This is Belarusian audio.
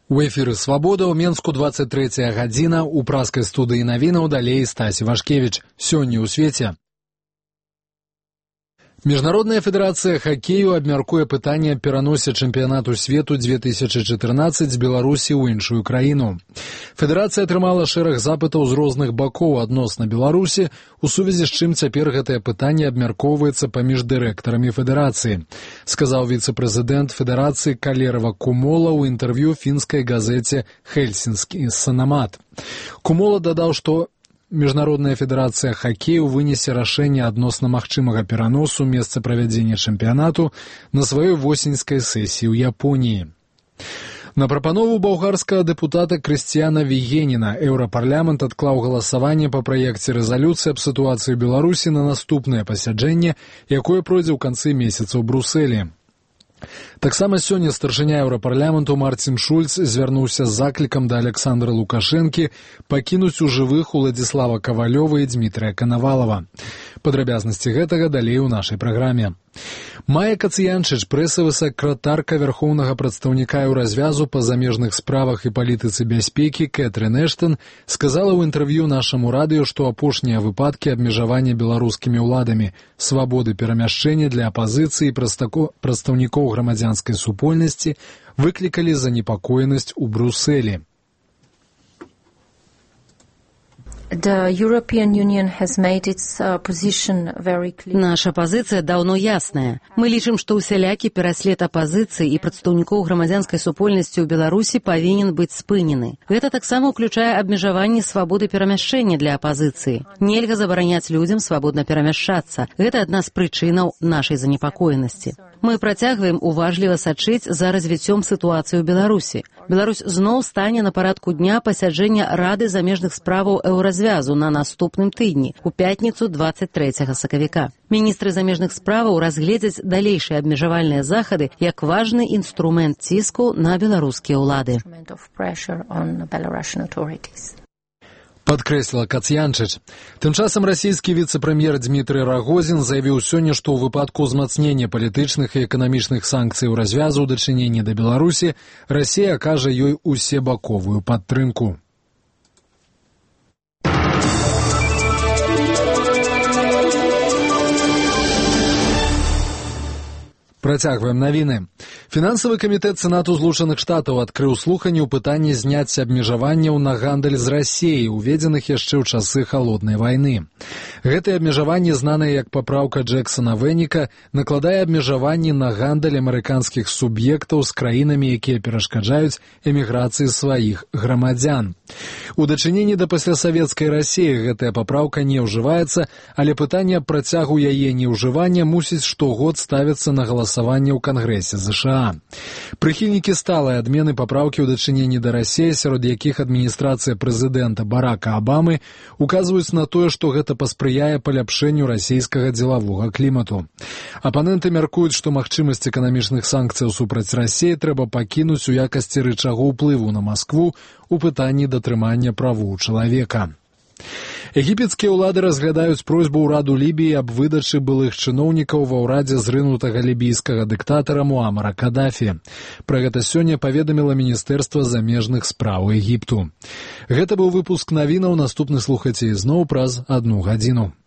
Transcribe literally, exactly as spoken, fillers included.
У эфіры «Свабода» ў Менску двадцать трэцяя гадзіна, у праскай студыі навінаў далей Стасі Вашкевіч. Сёння ў свеце. Міжнародная федэрацыя хакею абмяркуе пытанне аб пераносе чэмпіянату свету две тысячы чатырнаццаць з Беларусі ў іншую краіну. Федэрацыя атрымала шэраг запытаў з розных бакоў адносна Беларусі, у сувязі з чым цяпер гэтае пытанне абмяркоўваецца паміж дырэктарамі федэрацыі, сказаў віцэ-прэзідэнт федэрацыі Калерава Кумола ў інтэрв'ю фінскай газеце «Хельсінскі Санамат». Кумола дадаў, што Міжнародная федэрацыя хакею вынесе рашэнне адносна магчымага пераносу месца правядзення чэмпіянату на сваёй восеньскай сесіі ў Японіі. На прапанову балгарскага дэпутата Крысціяна Вігеніна еўрапарламент адклаў галасаванне па праекце рэзалюцыі аб сітуацыі ў Беларусі на наступнае пасяджэнне, якое пройдзе ў канцы месяца ў Брусэлі. Таксама сёння старшыня еўрапарламенту Марцін Шульц звярнуўся з заклікам да Александра Лукашэнкі пакінуць у жывых Уладзіслава Кавалёва і Дмітрыя Канавалава. Падрабязнасці гэтага далей у нашай праграме. Майя Кацыянчыч, прэсавы сакратарка вярхоўнага прадстаўніка еўразвязу па замежных справах і палітыцы бяспекі Кэтрын Эштон, сказала ў інтэрв'ю нашаму радыё, што апошнія выпадкі абмежавання беларускімі ўладамі свабоды перамяшчэння для апазіцыі і прадстаўнікоў грамадзянскай супольнасці выклікалі занепакоенасць у Брусэлі. Наша пазіцыя даўно ясная. Мы лічым, што ўсялякі пераслед апазіцыі і прадстаўнікоў грамадзянскай супольнасці ў Беларусі павінен быць спынены. Гэта таксама ўключае абмежаванне свабоды перамяшчэння для апазіцыі. Нельга забараняць людзям свабодна перамяшчацца. Гэта адна з прычынаў нашай занепакоенасці. Мы працягваем уважліва сачыць за развіццём сітуацыі ў Беларусі. Беларусь зноў стане на парадку дня пасяджэння Рады замежных справаў еўразвязу на наступным тыдні, у пятніцу двадцать трэцяга сакавіка. Міністры замежных справаў разгледзяць далейшыя абмежавальныя захады як важны інструмент ціску на беларускія ўлады. Падкрэсліла Кацьянчыч. Тым часам расійскі віцэ-прэм'ер Дмітрый Рагозін заявіў сёння, што ў выпадку ўзмацнення палітычных і эканамічных санкцый у развязу ў дачыненні да Беларусі Расія акажа ёй усебаковую падтрымку. Працягваем навіны. Фінансавы камітэт Сенату Злучаных Штатаў адкрыў слуханні ў пытанні зняцця абмежаванняў на гандаль з Расіяй, уведзеных яшчэ ў часы халоднай вайны. Гэтае абмежаванне, знанае як папраўка Джексона-Вэніка, накладае абмежаванні на гандаль амерыканскіх суб'ектаў з краінамі, якія перашкаджаюць эміграцыі сваіх грамадзян. У дачыненні да паслясавецкай Расіі гэтая папраўка не ўжываецца, але пытанне аб працягу яе неўжывання мусіць штогод ставіцца на галасаванне ў Кангрэсе ЗША. Прыхільнікі сталай адмены папраўкі ў дачыненні да Расіі, сярод якіх адміністрацыя прэзідэнта Барака Абамы, указваюць на тое, што гэта паспрыяе паляпшэнню расійскага дзелавога клімату. Апаненты мяркуюць, што магчымасць эканамічных санкцыяў супраць Расіі трэба пакінуць у якасці рычагу ўплыву на Маскву у пытанні датрымання правоў чалавека. Егіпецкія ўлады разглядаюць просьбу ўраду Лібіі аб выдачы былых чыноўнікаў ва ўрадзе зрынутага лібійскага дыктатара Муамара Кадафі. Пра гэта сёння паведаміла Міністэрства замежных спраў Егіпту. Гэта быў выпуск навінаў, наступны слухайце ізноў праз адну гадзіну.